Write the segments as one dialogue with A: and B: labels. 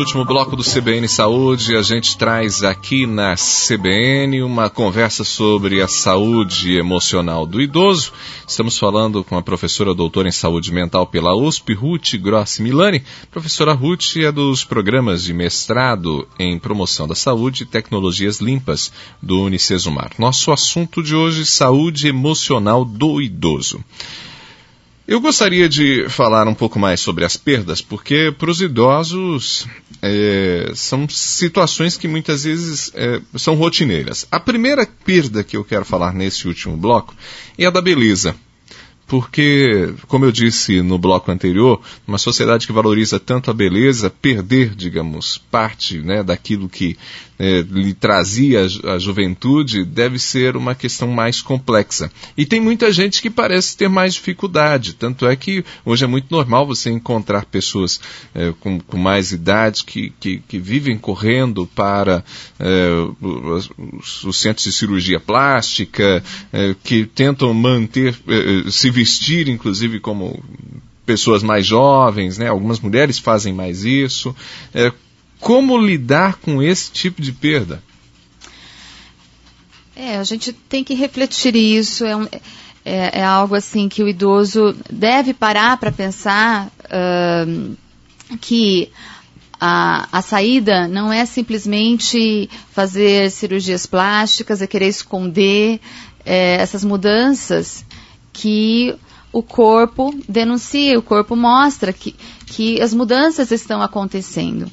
A: Último bloco do CBN Saúde, a gente traz aqui na CBN uma conversa sobre a saúde emocional do idoso. Estamos falando com a professora doutora em saúde mental pela USP, Ruth Grossi Milani. Professora Ruth é dos programas de mestrado em promoção da saúde e tecnologias limpas do Unicesumar. Nosso assunto de hoje, saúde emocional do idoso. Eu gostaria de falar um pouco mais sobre as perdas, porque para os idosos são situações que muitas vezes são rotineiras. A primeira perda que eu quero falar nesse último bloco é a da beleza. Porque, como eu disse no bloco anterior, uma sociedade que valoriza tanto a beleza, perder, digamos, parte, né, daquilo que lhe trazia a juventude deve ser uma questão mais complexa. E tem muita gente que parece ter mais dificuldade, tanto é que hoje é muito normal você encontrar pessoas com mais idade que vivem correndo para os centros de cirurgia plástica, que tentam manter, se vestir, inclusive, como pessoas mais jovens, né? Algumas mulheres fazem mais isso. Como lidar com esse tipo de perda?
B: A gente tem que refletir isso. É algo assim que o idoso deve parar para pensar que a saída não é simplesmente fazer cirurgias plásticas, é querer esconder essas mudanças que o corpo denuncia, o corpo mostra que as mudanças estão acontecendo.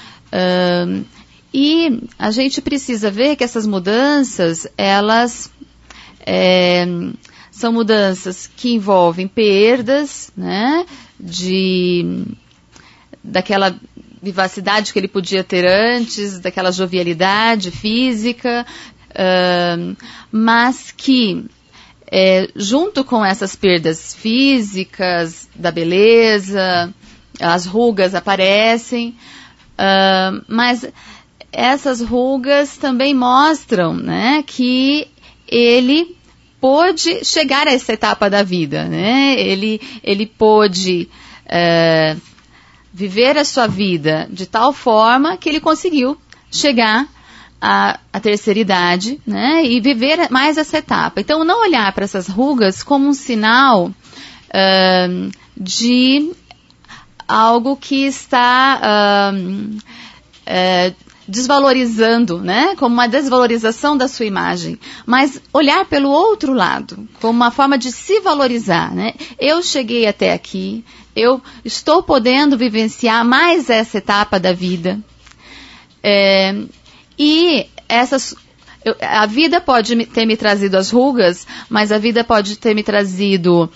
B: E a gente precisa ver que essas mudanças, elas são mudanças que envolvem perdas, né, daquela vivacidade que ele podia ter antes, daquela jovialidade física, mas que junto com essas perdas físicas, da beleza, as rugas aparecem, mas essas rugas também mostram, né, que ele pôde chegar a essa etapa da vida, né? Ele pôde viver a sua vida de tal forma que ele conseguiu chegar à terceira idade, né, e viver mais essa etapa. Então, não olhar para essas rugas como um sinal de algo que está desvalorizando, né, como uma desvalorização da sua imagem, mas olhar pelo outro lado, como uma forma de se valorizar, né? Eu cheguei até aqui, eu estou podendo vivenciar mais essa etapa da vida, e a vida pode ter me trazido as rugas, mas a vida pode ter me trazido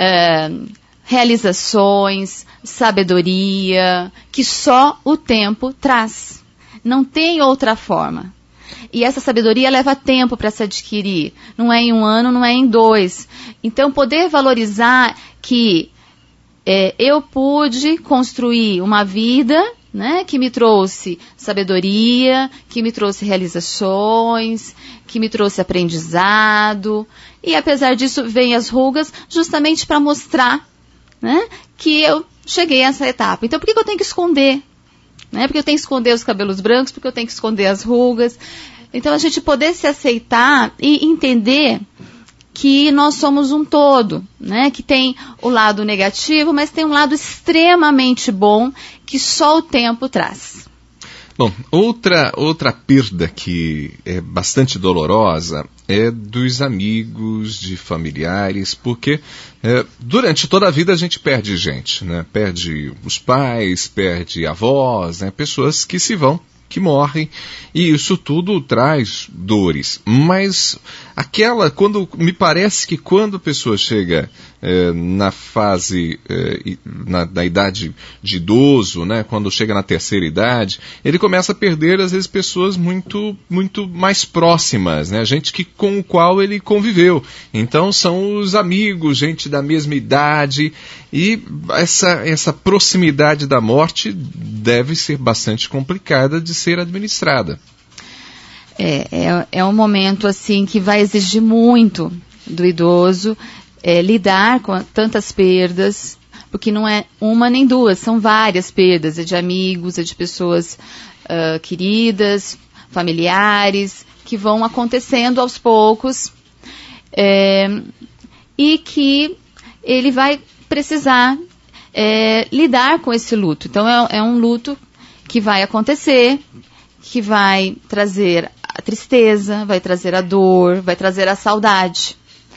B: realizações, sabedoria, que só o tempo traz. Não tem outra forma. E essa sabedoria leva tempo para se adquirir. Não é em 1 ano, não é em 2. Então, poder valorizar que eu pude construir uma vida, né, que me trouxe sabedoria, que me trouxe realizações, que me trouxe aprendizado. E apesar disso, vem as rugas justamente para mostrar, né, que eu cheguei a essa etapa. Então, por que eu tenho que esconder? Né? Porque eu tenho que esconder os cabelos brancos, porque eu tenho que esconder as rugas. Então, a gente poder se aceitar e entender que nós somos um todo, né? Que tem o lado negativo, mas tem um lado extremamente bom que só o tempo traz.
A: Bom, outra perda que é bastante dolorosa é dos amigos, de familiares, porque durante toda a vida a gente perde gente, né? Perde os pais, perde avós, né? Pessoas que se vão, que morrem, e isso tudo traz dores. Mas me parece que quando a pessoa chega na fase, na idade de idoso, né, quando chega na terceira idade, ele começa a perder, às vezes, pessoas muito, muito mais próximas, né, gente com o qual ele conviveu. Então, são os amigos, gente da mesma idade, e essa proximidade da morte deve ser bastante complicada de ser administrada.
B: É um momento assim que vai exigir muito do idoso lidar com tantas perdas, porque não é uma nem duas, são várias perdas, é de amigos, é de pessoas queridas, familiares, que vão acontecendo aos poucos, e que ele vai precisar lidar com esse luto. Então é um luto que vai acontecer, que vai trazer a tristeza, vai trazer a dor, vai trazer a saudade.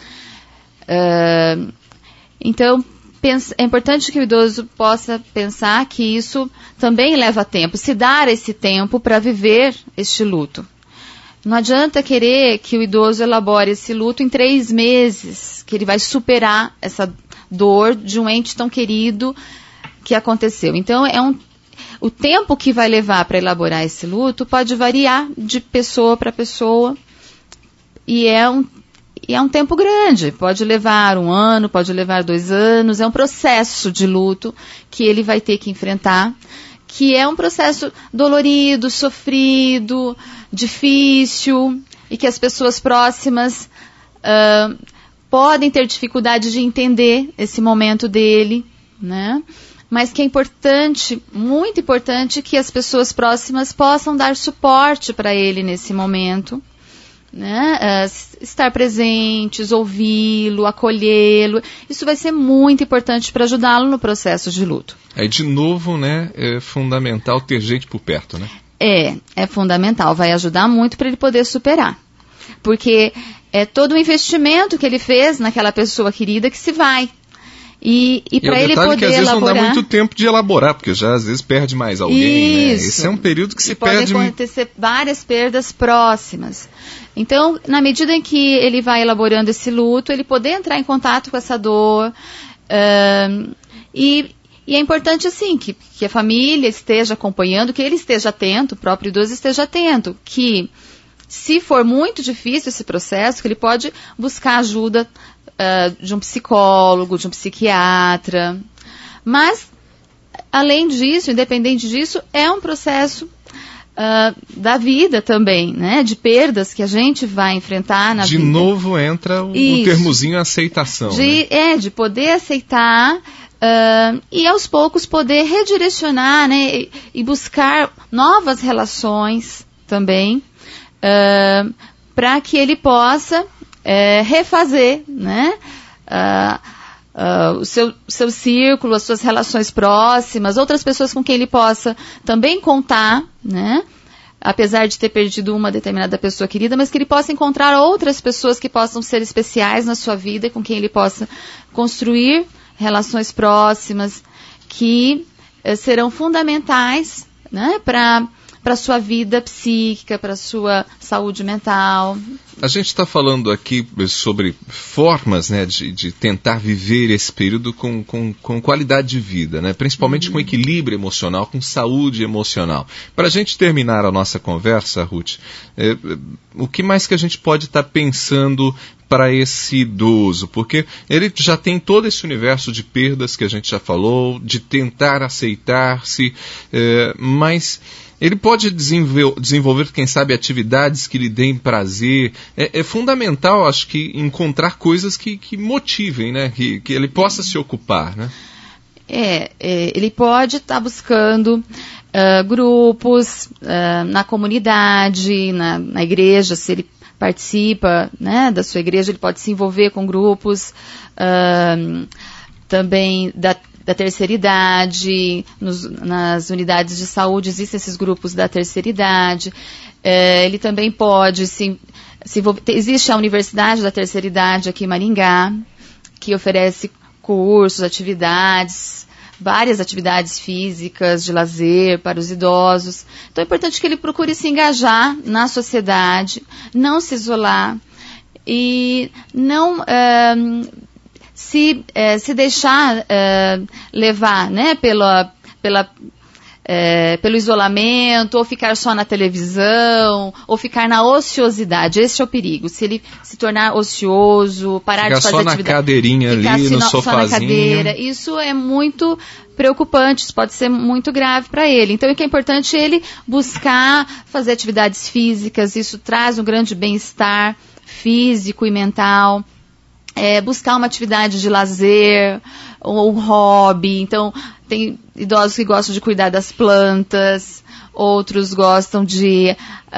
B: Então, é importante que o idoso possa pensar que isso também leva tempo, se dar esse tempo para viver este luto. Não adianta querer que o idoso elabore esse luto em 3 meses, que ele vai superar essa dor de um ente tão querido que aconteceu. Então, o tempo que vai levar para elaborar esse luto pode variar de pessoa para pessoa, e é um tempo grande, pode levar 1 ano, pode levar 2 anos, é um processo de luto que ele vai ter que enfrentar, que é um processo dolorido, sofrido, difícil, e que as pessoas próximas podem ter dificuldade de entender esse momento dele, né? Mas que é importante, muito importante, que as pessoas próximas possam dar suporte para ele nesse momento, né? Estar presentes, ouvi-lo, acolhê-lo. Isso vai ser muito importante para ajudá-lo no processo de luto.
A: Aí, de novo, né, é fundamental ter gente por perto, né?
B: É fundamental, vai ajudar muito para ele poder superar. Porque é todo o investimento que ele fez naquela pessoa querida que se vai. E para ele poder
A: que às vezes
B: elaborar...
A: não dá muito tempo de elaborar, porque já às vezes perde mais alguém, né? Esse é um período que se perde...
B: Pode acontecer várias perdas próximas. Então, na medida em que ele vai elaborando esse luto, ele poder entrar em contato com essa dor, e é importante, assim, que a família esteja acompanhando, que ele esteja atento, o próprio idoso esteja atento, que se for muito difícil esse processo, que ele pode buscar ajuda de um psicólogo, de um psiquiatra. Mas, além disso, independente disso, é um processo da vida também, né? De perdas que a gente vai enfrentar na vida.
A: De novo entra o termozinho aceitação.
B: De poder aceitar e aos poucos poder redirecionar, né? E buscar novas relações também, para que ele possa refazer, né? O seu círculo, as suas relações próximas, outras pessoas com quem ele possa também contar, né? Apesar de ter perdido uma determinada pessoa querida, mas que ele possa encontrar outras pessoas que possam ser especiais na sua vida, com quem ele possa construir relações próximas que serão fundamentais, né? Para a sua vida psíquica, para a sua saúde mental.
A: A gente está falando aqui sobre formas, né, de tentar viver esse período com qualidade de vida, né, principalmente com equilíbrio emocional, com saúde emocional. Para a gente terminar a nossa conversa, Ruth, o que mais que a gente pode estar pensando para esse idoso? Porque ele já tem todo esse universo de perdas que a gente já falou, de tentar aceitar-se, mas... ele pode desenvolver, quem sabe, atividades que lhe deem prazer. É fundamental, acho que, encontrar coisas que motivem, né? Que ele possa se ocupar, né?
B: Ele pode estar buscando grupos na comunidade, na igreja, se ele participa, né, da sua igreja, ele pode se envolver com grupos também da terceira idade, nas unidades de saúde existem esses grupos da terceira idade. Ele também pode se envolver. Existe a Universidade da Terceira Idade aqui em Maringá, que oferece cursos, atividades, várias atividades físicas, de lazer para os idosos. Então é importante que ele procure se engajar na sociedade, não se isolar e não... se deixar levar, né, pelo isolamento, ou ficar só na televisão, ou ficar na ociosidade. Esse é o perigo. Se ele se tornar ocioso, parar de fazer atividade...
A: Ficar só na cadeirinha ali, no sofazinho. Só na cadeira. Isso é muito preocupante, isso pode ser muito grave para ele. Então, o que é importante é ele buscar fazer atividades físicas, isso traz um grande bem-estar físico e mental.
B: buscar uma atividade de lazer, ou um hobby. Então, tem idosos que gostam de cuidar das plantas, outros gostam de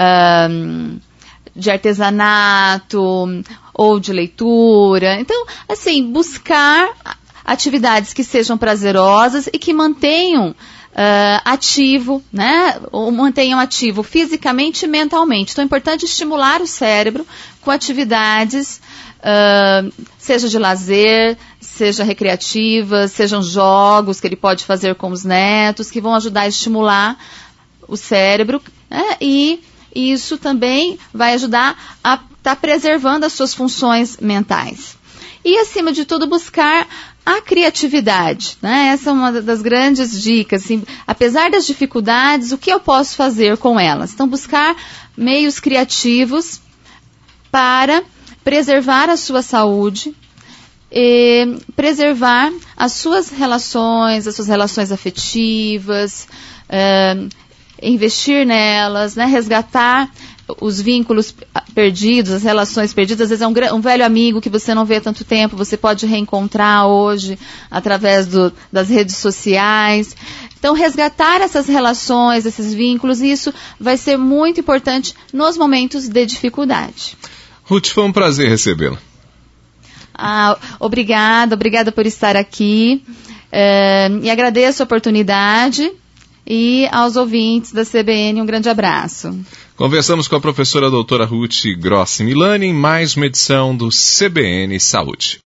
B: artesanato ou de leitura. Então, assim, buscar atividades que sejam prazerosas e que mantenham ativo, né? Ou mantenham ativo fisicamente e mentalmente. Então, é importante estimular o cérebro com atividades, seja de lazer, seja recreativas, sejam jogos que ele pode fazer com os netos, que vão ajudar a estimular o cérebro, né? E isso também vai ajudar a estar preservando as suas funções mentais. E, acima de tudo, buscar a criatividade, né? Essa é uma das grandes dicas. Assim, apesar das dificuldades, o que eu posso fazer com elas? Então, buscar meios criativos para preservar a sua saúde, preservar as suas relações afetivas, investir nelas, né? Resgatar os vínculos perdidos, as relações perdidas. Às vezes é um velho amigo que você não vê há tanto tempo, você pode reencontrar hoje através das redes sociais. Então, resgatar essas relações, esses vínculos, isso vai ser muito importante nos momentos de dificuldade.
A: Ruth, foi um prazer recebê-la.
B: Obrigada por estar aqui. E agradeço a oportunidade. E aos ouvintes da CBN, um grande abraço.
A: Conversamos com a professora doutora Ruth Grossi Milani em mais uma edição do CBN Saúde.